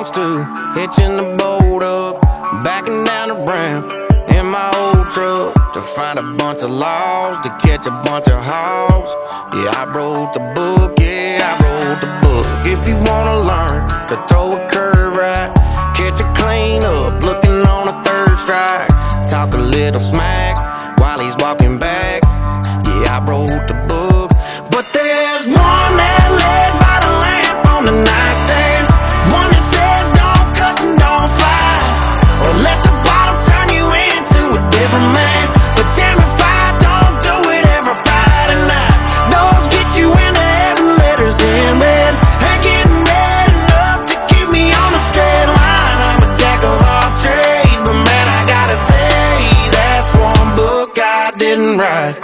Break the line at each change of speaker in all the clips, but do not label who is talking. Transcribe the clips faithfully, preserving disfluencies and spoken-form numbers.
used to, hitching the boat up, backing down the ramp in my old truck to find a bunch of logs, to catch a bunch of hogs. Yeah, I wrote the book, yeah, I wrote the book. If you wanna learn to throw a curve right, catch a clean up, looking on a third strike, talk a little smack while he's walking back. Yeah, I wrote the book. But there's one that lays by the lamp on the nightstand, one that says don't cuss and don't fight, or let the bottle turn you into a different man. But damn if I don't do it every Friday night. Those get you into heaven, letters in red, ain't getting red enough to keep me on the straight line. I'm a jack of all trades, but man, I gotta say that's one book I didn't write.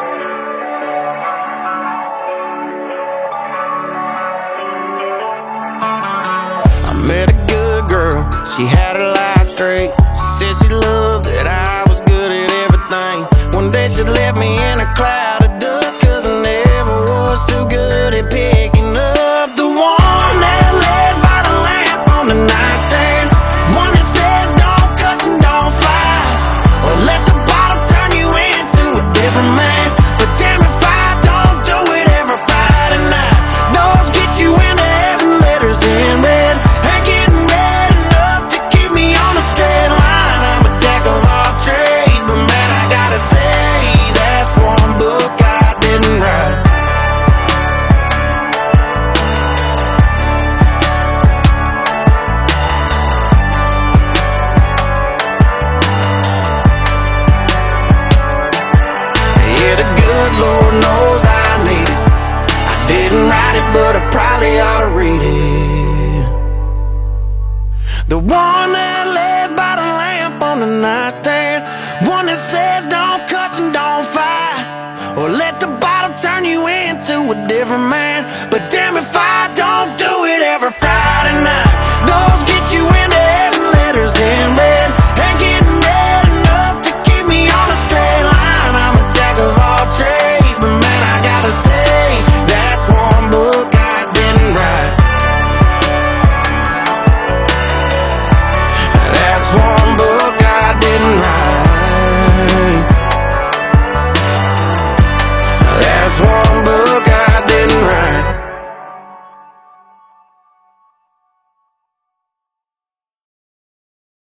Met a good girl, she had her life straight. She said she loved that I was good at everything. One day she left me in a cloud of dust, cause I never was too good at picking up. The one that lays by the lamp on the nightstand, one that says don't cuss and don't fight, or let the bottle turn you into a different man. But damn if I don't do it every Friday night. Those get you into heaven, letters in red, Lord knows I need it. I didn't write it, but I probably ought to read it. The one that lays by the lamp on the nightstand, one that says don't cuss and don't fight, or let the bottle turn you into a different man. But